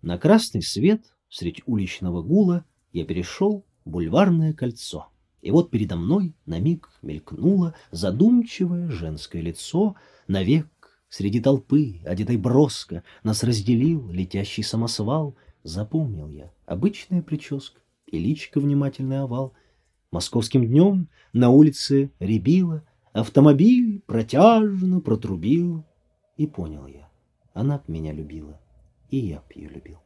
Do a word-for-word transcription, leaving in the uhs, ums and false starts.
На красный свет средь уличного гула я перешел бульварное кольцо. И вот передо мной на миг мелькнуло задумчивое женское лицо. Навек среди толпы, одетой броско, нас разделил летящий самосвал. Запомнил я обычная прическа и личико внимательный овал. Московским днем на улице рябило, автомобиль протяжно протрубил. И понял я, она б меня любила, и я б ее любил.